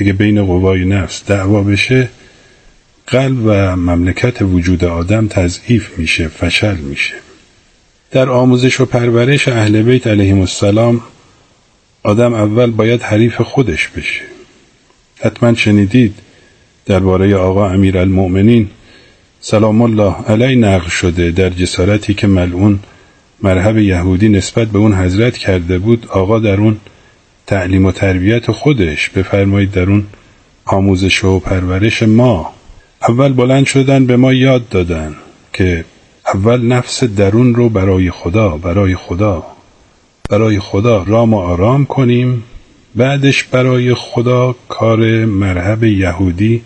اگه بین قوای نفس دعوا بشه، قلب و مملکت وجود آدم تضعیف میشه، فشل میشه. در آموزش و پرورش اهل بیت علیهم السلام آدم اول باید حریف خودش بشه. حتما شنیدید درباره آقا امیرالمؤمنین سلام الله علیه نقل شده در جسارتی که ملعون مرحب یهودی نسبت به اون حضرت کرده بود. آقا در اون تعلیم و تربیت خودش، بفرمایید در اون آموزش و پرورش ما، اول بلند شدن به ما یاد دادن که اول نفس درون رو برای خدا رام و آرام کنیم، بعدش برای خدا کار مرحب یهودی،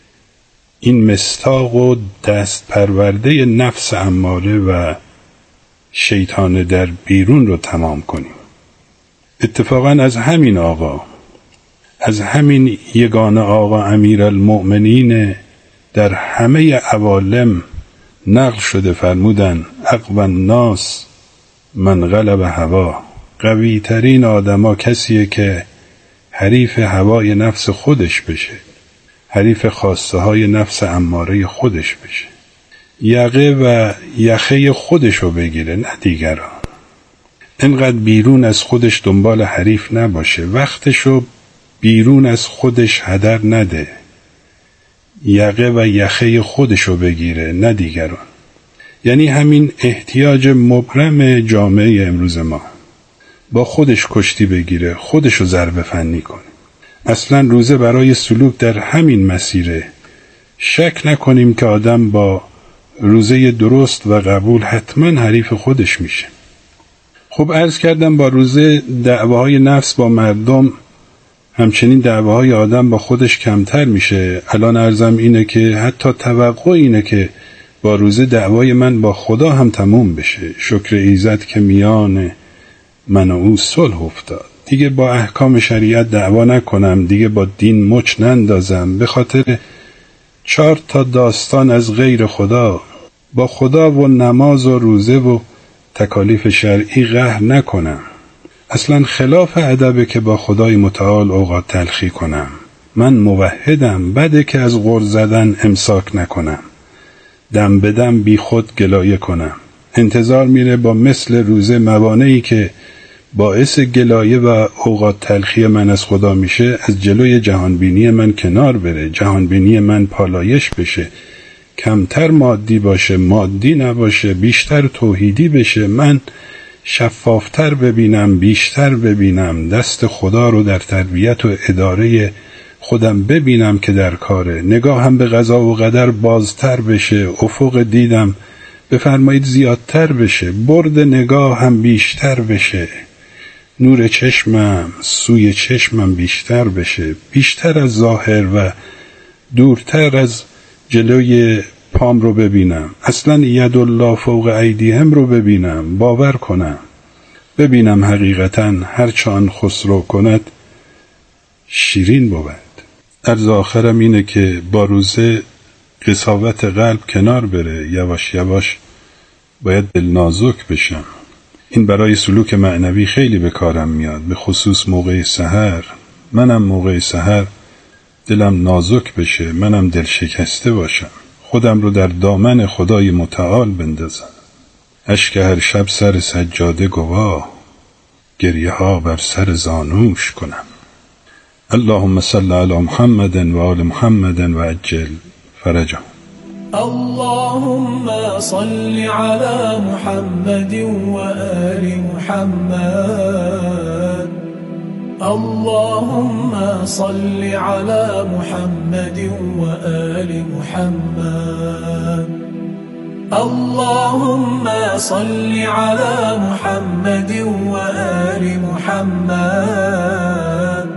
این مستاق و دست پرورده نفس اماره و شیطان در بیرون رو تمام کنیم. اتفاقا از همین آقا، از همین یگانه آقا امیرالمؤمنین در همه عوالم نقل شده، فرمودن اقوی الناس من غلب هوا، قوی ترین آدما کسیه که حریف هوای نفس خودش بشه، حریف خواسته های نفس اماره خودش بشه، یقه و یخه خودشو بگیره نه دیگران. اینقدر بیرون از خودش دنبال حریف نباشه، وقتشو بیرون از خودش هدر نده، یقه و یخه خودشو بگیره نه دیگران. یعنی همین احتیاج مبرم جامعه امروز ما، با خودش کشتی بگیره، خودشو ضربه فنی کنه. اصلا روزه برای سلوک در همین مسیره. شک نکنیم که آدم با روزه درست و قبول حتما حریف خودش میشه. خب عرض کردم با روزه دعواهای نفس با مردم، همچنین دعواهای آدم با خودش کمتر میشه. الان عرضم اینه که حتی توقع اینه که با روزه دعوای من با خدا هم تموم بشه. شکر ایزد که میان من و او صلح افتاد. دیگه با احکام شریعت دعوا نکنم، دیگه با دین مچ نندازم به خاطر 4 داستان از غیر خدا. با خدا و نماز و روزه و تکالیف شرعی قهر نکنم. اصلا خلاف ادبه که با خدای متعال اوقات تلخی کنم. من موحدم، بده که از غر زدن امساک نکنم، دم بدم بی خود گلایه کنم. انتظار میره با مثل روزه موانعی که باعث گلایه و اوقات تلخی من از خدا میشه از جلوی جهانبینی من کنار بره، جهانبینی من پالایش بشه، کمتر مادی باشه، مادی نباشه، بیشتر توحیدی بشه، من شفافتر ببینم، بیشتر ببینم، دست خدا رو در تربیت و اداره خودم ببینم که در کاره، نگاهم به قضا و قدر بازتر بشه، افق دیدم بفرمایید زیادتر بشه، برد نگاه هم بیشتر بشه، نور چشمم سوی چشمم بیشتر بشه، بیشتر از ظاهر و دورتر از جلوی پام رو ببینم، اصلا ید الله فوق ایدیهم رو ببینم، باور کنم، ببینم حقیقتا هر چه آن خسرو کند شیرین بود. عرض آخرم اینه که با روزه قساوت قلب کنار بره، یواش یواش باید دل نازک بشم. این برای سلوک معنوی خیلی به کارم میاد، به خصوص موقع سحر. منم موقع سحر دلم نازک بشه، منم دل شکسته باشم، خودم رو در دامن خدای متعال بندازم. اشک هر شب سر سجاده گواه، گریه ها بر سر زانوش کنم. اللهم صل علی محمد و آل محمد و عجل فرجهم. اللهم صل على محمد وآل محمد. اللهم صل على محمد وآل محمد. اللهم صل على محمد وآل محمد.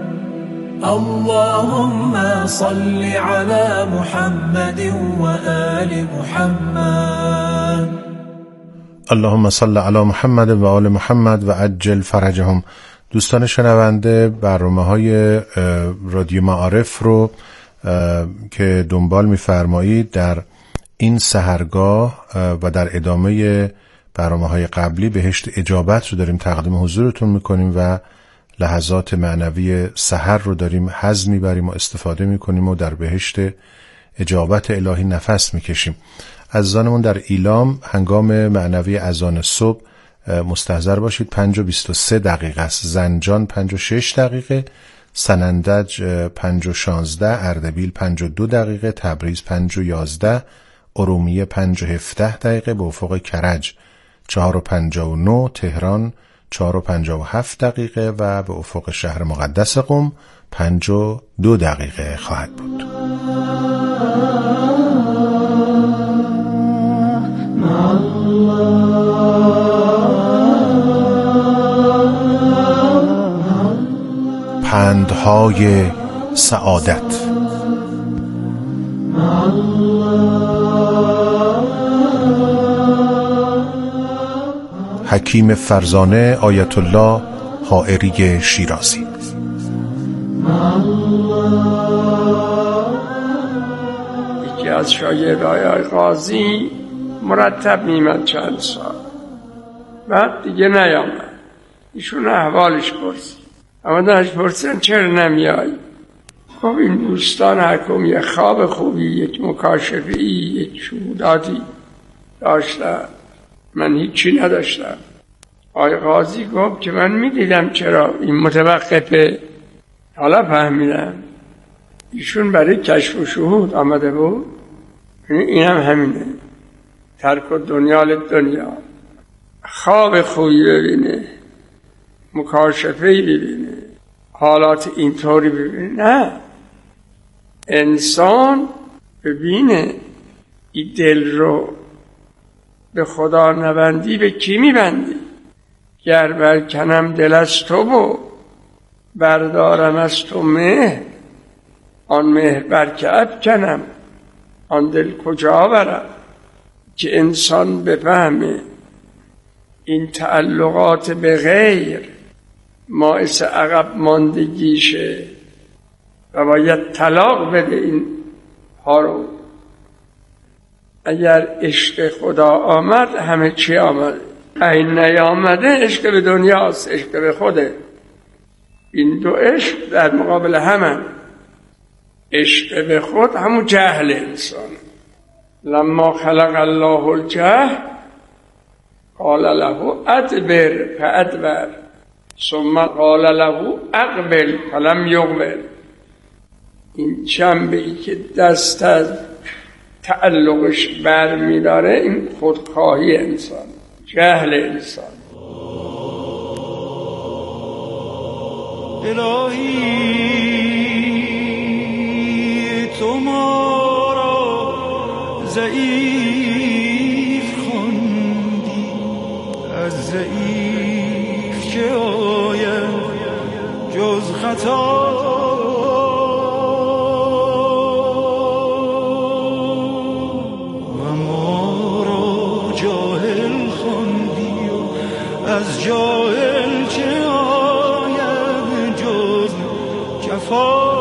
اللهم صل على محمد وآل محمد. اللهم صل على محمد و آل محمد و عجل فرجهم. دوستان شنونده، برنامه‌های رادیو معارف رو که دنبال می‌فرمایید در این سحرگاه و در ادامه برنامه‌های قبلی بهشت اجابت رو داریم تقدیم حضورتون می‌کنیم و لحظات معنوی سحر رو داریم حظ میبریم و استفاده میکنیم و در بهشت اجابت الهی نفس میکشیم. عزیزانمون در ایلام هنگام معنوی اذان صبح مستحضر باشید 5:23 است، زنجان 5:06 سنندج 5:16، اردبیل 5:02، تبریز 5:11، ارومیه 5:17 به افق کرج 4:59، تهران 4:57 و به افق شهر مقدس قم 5:02 خواهد بود. پندهای سعادت. حکیم فرزانه آیت الله حائری شیرازی. یکی از شاگردای قاضی مرتب میمد چند سال، بعد دیگه نیامد. ایشون احوالش پرسید، اما داشت پرسیدن چرا نمیایی؟ خب این دوستان هر کم یک خواب خوبی، یک مکاشفه‌ای، یک شهوداتی داشتن، من هیچی نداشتم. آقای قاضی گفت که من میدیدم چرا این متوقفه. حالا فهمیدم ایشون برای کشف و شهود آمده بود. اینم همینه، ترک دنیا لدنیا. خواب خوبی ببینه، مکاشفه‌ای ببینه، حالات اینطوری ببینه. نه، انسان ببینه این دل رو به خدا نبندی به کی میبندی؟ گر برکنم دل از تو و بردارم از تو مهر، آن مهر برکه افکنم آن دل کجا برم. که انسان بفهمه این تعلقات به غیر باعث عقب ماندگیشه و باید طلاق بده این ها رو. اگر عشق خدا آمد همه چی آمد، این نیامده عشق به دنیاست، عشق به خوده. این دو عشق در مقابل همه. عشق به خود همون جهل انسان. لما خلق الله الجهل قال له ادبر فادبر ثم قال له اقبل فلم یقبل. این جنبه ای که دست از تعلقش بر می داره این خودخواهی انسان، جهل انسان. الهی تو ما را ضعیف خوندی، از ضعیف چه آید جز خطا. از جاهل چه آید جز جفا.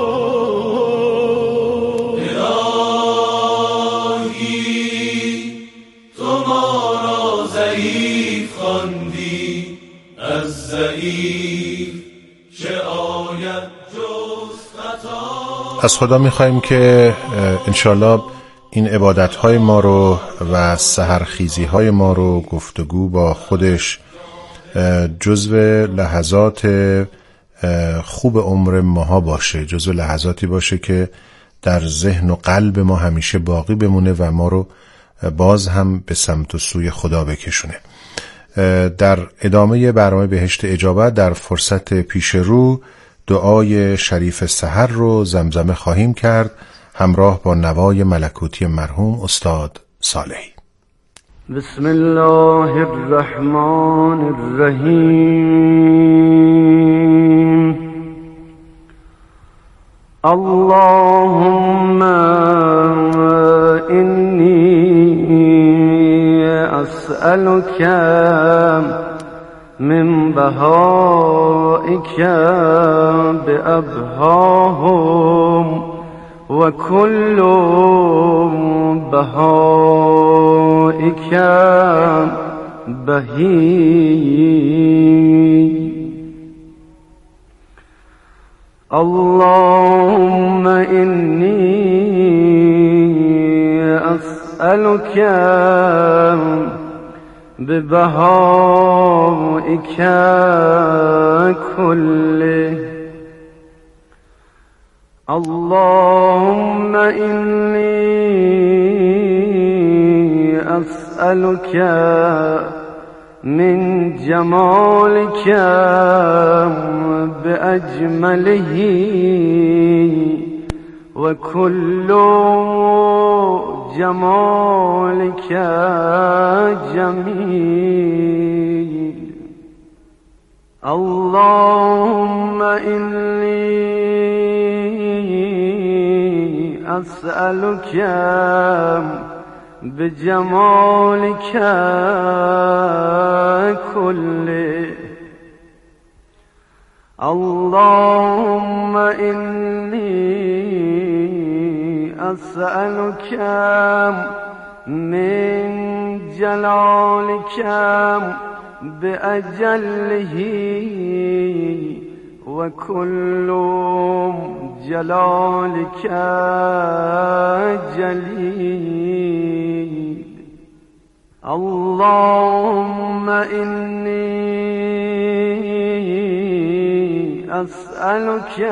الهی تو ما را ضعیف خواندی، از ضعیف چه آید جز خطا. از خدا میخواییم که انشالله این عبادتهای ما رو و سحرخیزیهای ما رو گفتگو با خودش جزو لحظات خوب عمر ماها باشه، جزو لحظاتی باشه که در ذهن و قلب ما همیشه باقی بمونه و ما رو باز هم به سمت و سوی خدا بکشونه. در ادامه برنامه بهشت اجابت در فرصت پیش رو دعای شریف سحر رو زمزمه خواهیم کرد همراه با نوای ملکوتی مرحوم استاد صالحی. بسم الله الرحمن الرحیم. اللهم انی اسألک من بهائک بأبهاهم و کل بهائک بهی. اللهم إني أسألك ببهائك كله. اللهم إني أسألك من جمالك بأجمله وكل جمالك جميل. اللهم إني أسألك بجمالك كله. اللهم إني أسألك من جلالك بأجله وكل جلالك جليل. اللهم إني أسألك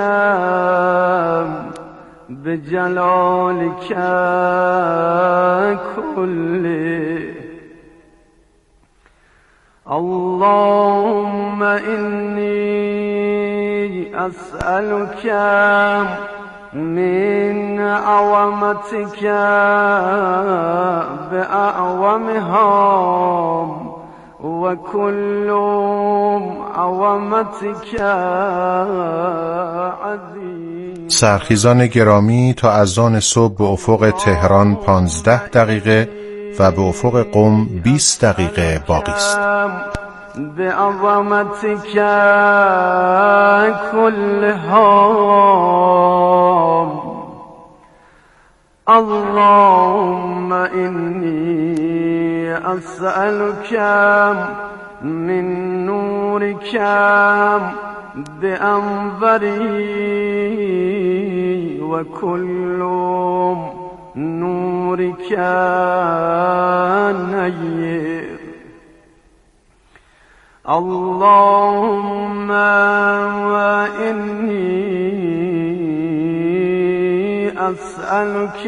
بجلالك كله. اللهم إني أسألك من عظمتك بأعظمها وكل عظمتك عظيم. سرخیزان گرامی، تا اذان صبح به افق تهران 15 دقیقه و به افق قم 20 دقیقه باقی است. بعظمتك كلها. اللهم إني أسألك من نورك بأنظري وكل نورك نير. اللهم إني أسألك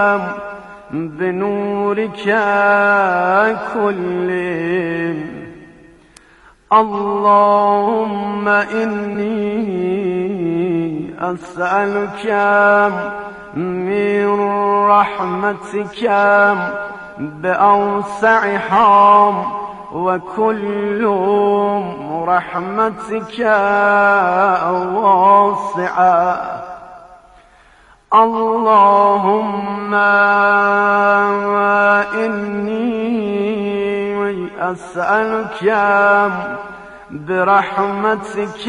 بنورك كله. اللهم إني أسألك من رحمتك بأوسعها وكل رحمتك واسعة. اللهم إني أسألك برحمتك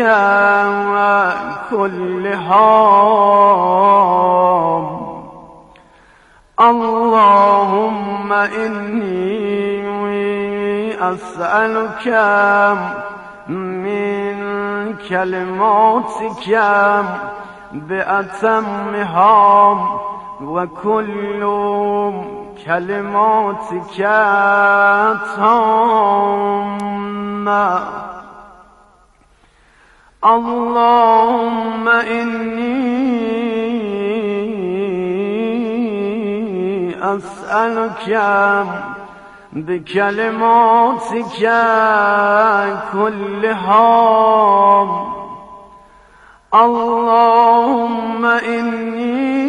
كلها. اللهم إني أسألك من كلماتك بأتمها وكل كلماتك تامة. اللهم إني أسألك بكلماتك كلها. اللهم إني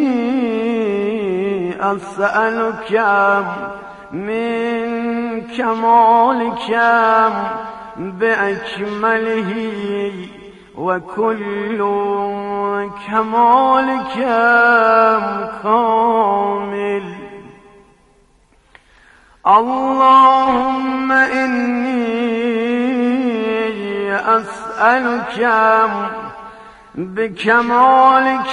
أسألك من كمالك بأكمله وكل كمالك كامل. اللهم إني أسألك بكمالك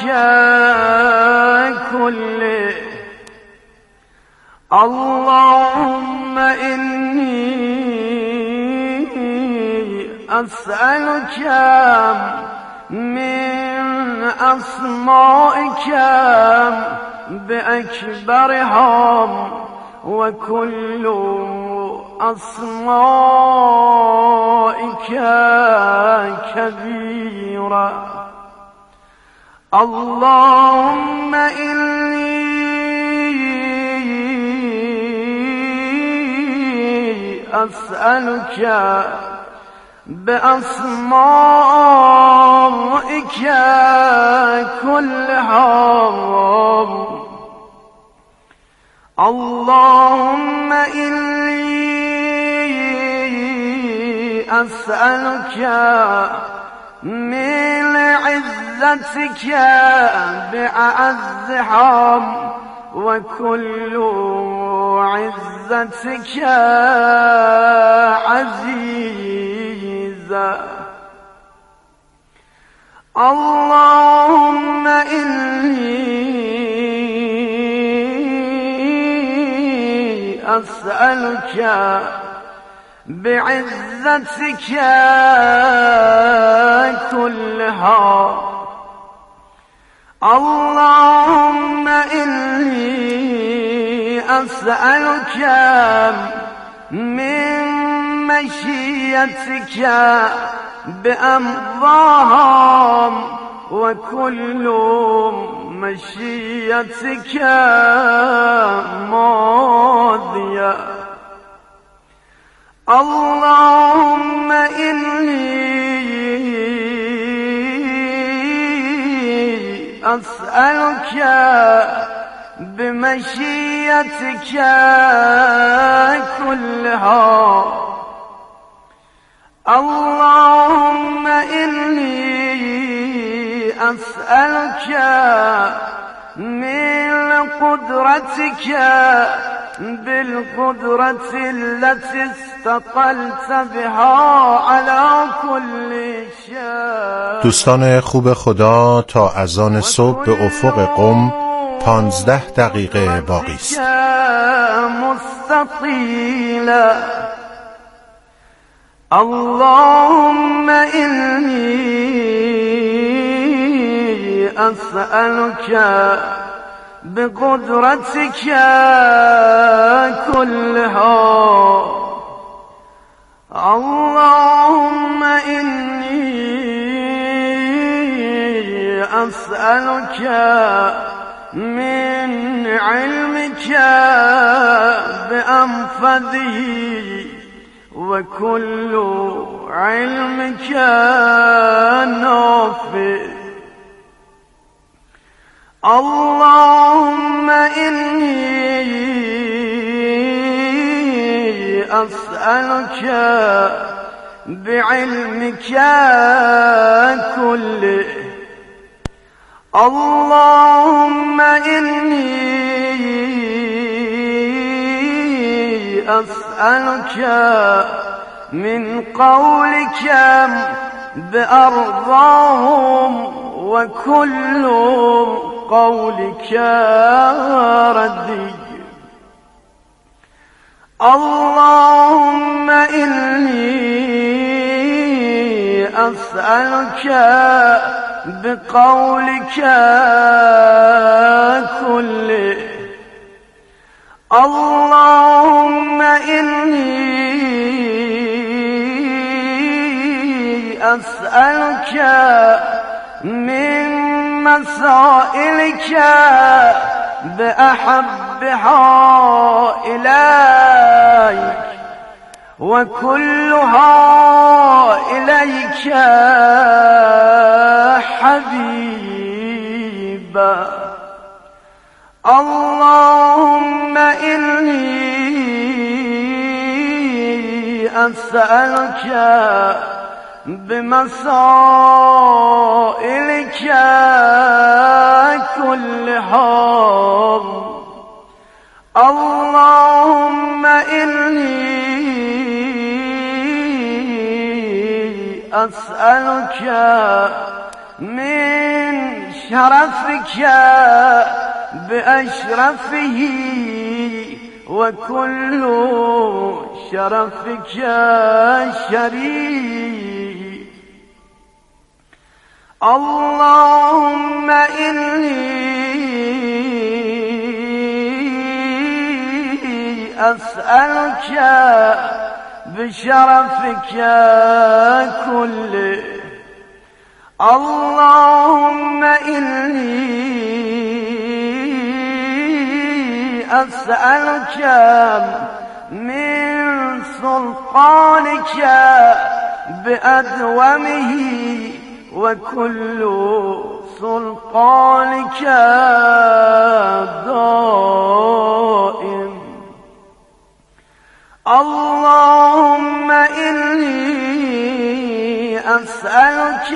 كله. اللهم إني أسألك من أسمائك بأكبرهم وكل أسمائك كبيرة. اللهم إني أسألك بأسمائك كلهم. اللهم إني أسألك من عزتك بأعزهم وكل عزتك عزيزة. اللهم إني أسألك بعزتك كلها. اللهم إني أسألك من مشيتك بأمضاهم وكل مشيتك ماضية. اللهم إني أسألك بمشيتك كلها. اللهم إني أسألك من قدرتك بالقدرة التي استقلت بها على كل شيء. دوستان خوب خدا، تا اذان صبح به افق قم 15 دقیقه باقی است. مستطیلا. اللهم إني أسألك بقدرتك كلها. اللهم إني أسألك من علمك بأنفذه وكل علمك نافع. اللهم إني أسألك بعلمك كله. اللهم إني أسألك من قولك بأرضاهم وكل قولك ردي. اللهم إني أسألك بقولك كله. اللهم إني أسألك من مسائلك بأحبها إليك وكلها إليك حبيبا. اللهم إني أسألك بمسائلك كلها. اللهم إني أسألك من شرفك بأشرفه وكل شرفك شريف. اللهم إني أسألك بشرفك كله. اللهم إني أسألك من سلطانك بأدومه وكل سلطانك دائم. اللهم إني أسألك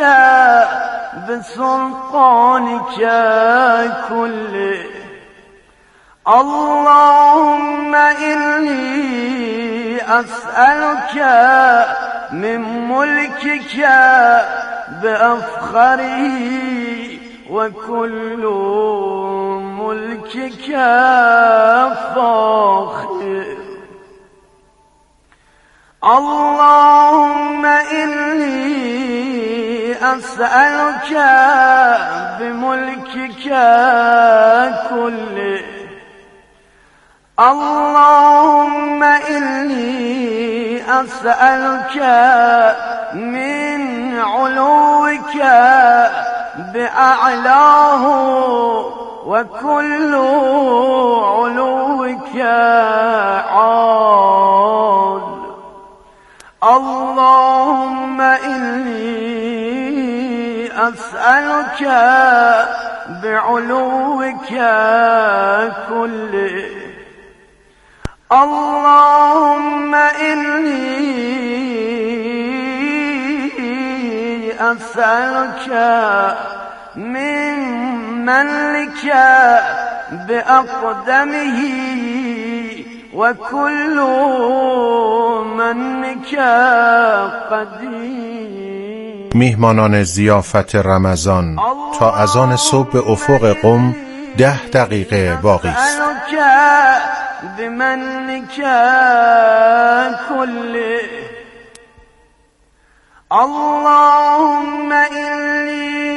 بسلطانك كله. اللهم إني أسألك من ملكك بأفخره وكل ملكك فاخر. اللهم إني أسألك بملكك كله. اللهم إني أسألك من علوك بأعلاه وكل علوك عال. اللهم إني أسألك بعلوك كله. اللهم إني أسألك من منك بأقدمه وكل منك قدیم. میهمانان ضیافت رمضان تا اذان صبح به افق قم 10 دقیقه باقی است. بمنك كله. اللهم إني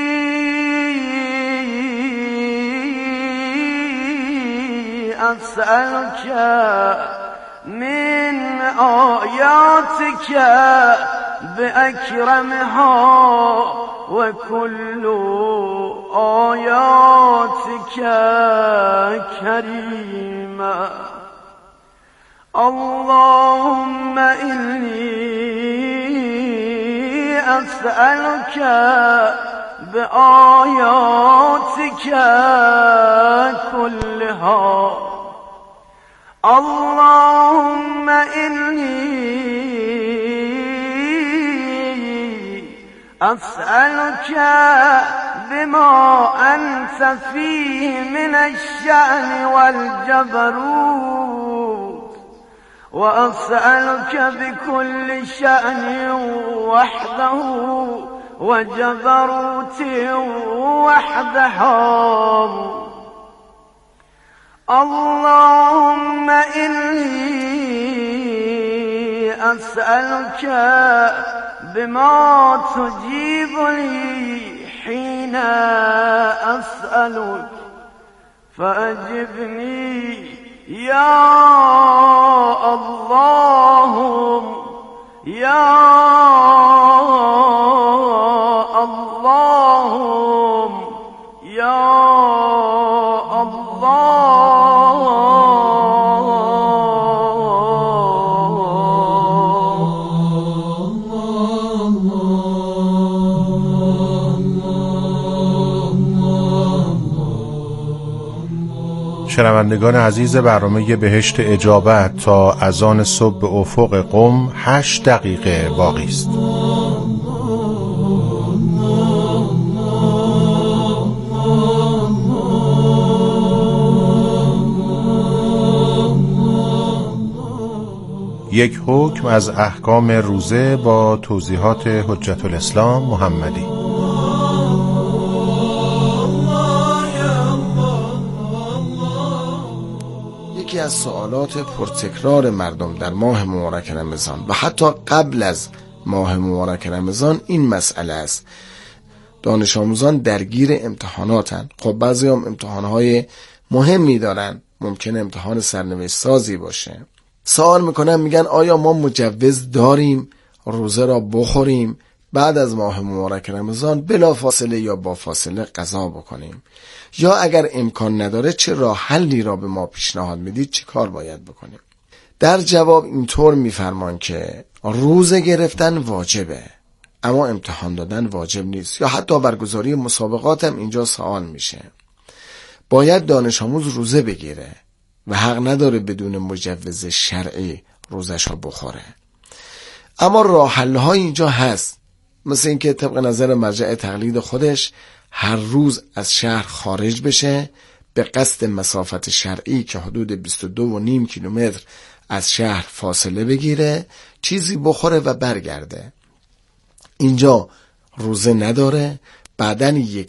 أسألك من آياتك بأكرمها وكل آياتك كريمة. اللهم إني أسألك بآياتك كلها. اللهم إني أسألك بما أنت فيه من الشأن والجبروت، وأسألك بكل شأن وحده وجبروت وحده. اللهم إني أسألك بما تجيب لي حين أسألك فأجبني يا اللهم يا اللهم يا شنوندگان عزیز برنامه بهشت اجابت تا اذان صبح به افق قم 8 دقیقه باقی است. یک حکم از احکام روزه با توضیحات حجت الاسلام محمدی. یکی از سوالات پرتکرار مردم در ماه مبارک رمضان و حتی قبل از ماه مبارک رمضان این مسئله است: دانش آموزان درگیر امتحاناتن. خب بعضی هم امتحانهای مهمی دارن، ممکنه امتحان سرنوشت سازی باشه. سوال میکنن میگن آیا ما مجوز داریم روزه را بخوریم بعد از ماه مبارک رمضان بلا فاصله یا با فاصله قضا بکنیم، یا اگر امکان نداره چه راه حلی را به ما پیشنهاد میدید، چه کار باید بکنیم؟ در جواب اینطور میفرمان که روزه گرفتن واجبه اما امتحان دادن واجب نیست، یا حتی برگزاری مسابقات هم اینجا سوال میشه. باید دانش آموز روزه بگیره و حق نداره بدون مجوز شرعی روزش رو بخوره. اما راه حل های اینجا هست، مثل اینکه طبق نظر مرجع تقلید خودش هر روز از شهر خارج بشه، به قصد مسافت شرعی که حدود 22.5 کیلومتر از شهر فاصله بگیره، چیزی بخوره و برگرده. اینجا روزه نداره، بعدن یک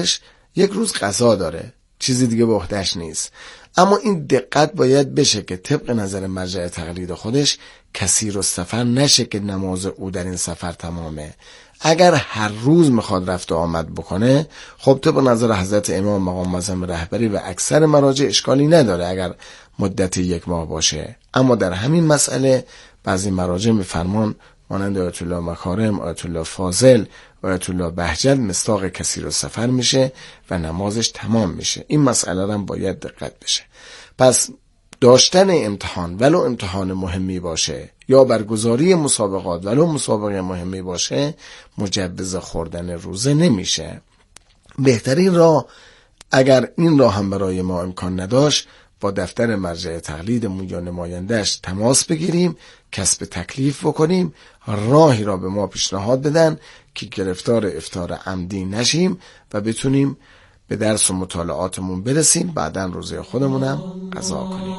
روز قضا داره، چیزی دیگه به عهده‌اش نیست. اما این دقت باید بشه که طبق نظر مرجع تقلید خودش کثیر السفر نشه که نماز او در این سفر تمامه. اگر هر روز میخواد رفت و آمد بکنه، خب طبق نظر حضرت امام مقام معظم رهبری و اکثر مراجع اشکالی نداره اگر مدت 1 ماه باشه. اما در همین مسئله بعضی مراجع میفرمان مانند آیت الله مکارم، آیت الله فاضل، آیت الله بهجت مصداق کثیر السفر میشه و نمازش تمام میشه. این مسئله هم باید دقت بشه. پس داشتن امتحان ولو امتحان مهمی باشه یا برگزاری مسابقات ولو مسابقه مهمی باشه مجوز خوردن روزه نمیشه. بهترین راه اگر این راه هم برای ما امکان نداشت با دفتر مرجع تقلیدمون یا نماینده‌اش تماس بگیریم، کسب تکلیف بکنیم، راهی را به ما پیشنهاد بدن که گرفتار افطار عمدی نشیم و بتونیم به درس و مطالعاتمون برسیم، بعداً روزه خودمونم قضا کنیم.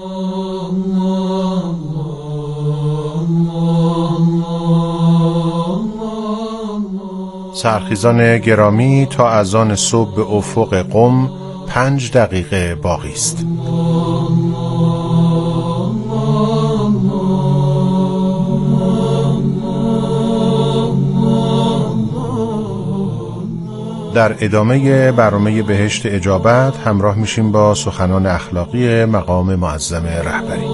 سرخیزان گرامی، تا اذان صبح به افق قم 5 دقیقه باقی است. در ادامه برنامه بهشت اجابت همراه میشیم با سخنان اخلاقی مقام معظم رهبری.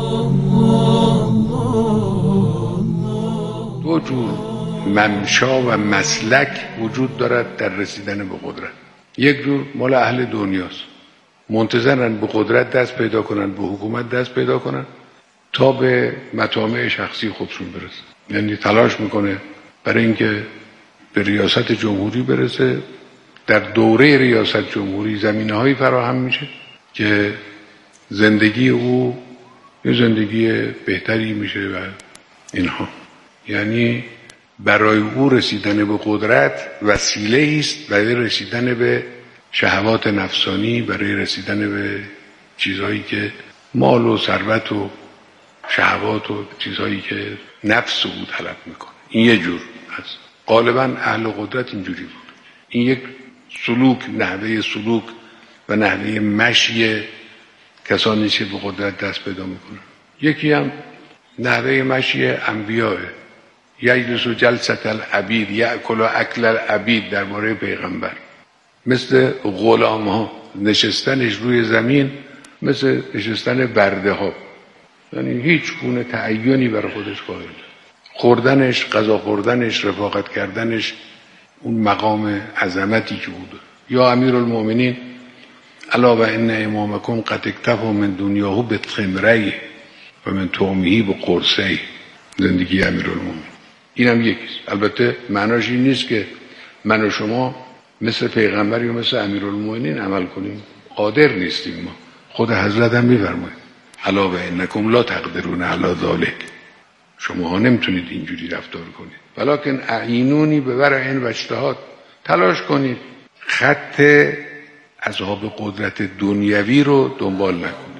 2 جور ممشا و مسلک وجود دارد در رسیدن به قدرت. یک جور مال اهل دنیاست، منتظرن به قدرت دست پیدا کنن، به حکومت دست پیدا کنن تا به مطامع شخصی خودشون برسن. یعنی تلاش میکنه برای اینکه به ریاست جمهوری برسه. در دوره ریاست جمهوری زمینه‌هایی فراهم میشه که زندگی او یه زندگی بهتری میشه و اینها. یعنی برای او رسیدن به قدرت وسیله است برای رسیدن به شهوات نفسانی، برای رسیدن به چیزهایی که مال و ثروت و شهوات و چیزهایی که نفس او طلب میکنه. این یه جور هست. غالبا اهل قدرت اینجوری بود. این یک سلوک، نحوه سلوک و نحوه مشی کسانی که به قدرت دست پیدا میکنن. یکی هم نحوه مشی انبیاء، یجلس جلسة العبید یأکل اکل العبید درباره پیغمبر. مثل غلام ها نشستنش روی زمین مثل نشستن برده ها، یعنی هیچ گونه تعینی برای خودش قائل. خوردنش، غذا خوردنش، رفاقت کردنش، اون مقام عظمتی که بود. یا امیرالمؤمنین الا و ان امامکم قد اکتفى من دنیاه بخمره و من طعمه بقرصه. زندگی امیرالمؤمنین اینم یکیست. البته معناش این نیست که من و شما مثل پیغمبر یا مثل امیرالمؤمنین عمل کنیم، قادر نیستیم. ما خود حضرت هم میفرماید الا و انکم لا تقدرون علی ذلک، شما ها نمیتونید اینجوری رفتار کنید، ولکن اعینونی به ورع و اجتهاد، تلاش کنید خط اصحاب قدرت دنیوی رو دنبال نکنید.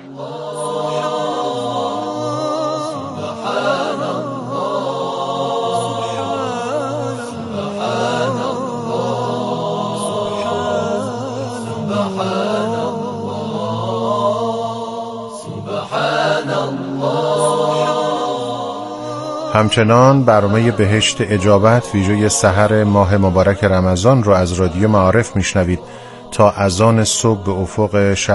همچنان برنامه بهشت اجابت ویژه سحر ماه مبارک رمضان رو از رادیو معارف میشنوید تا اذان صبح به افق شهر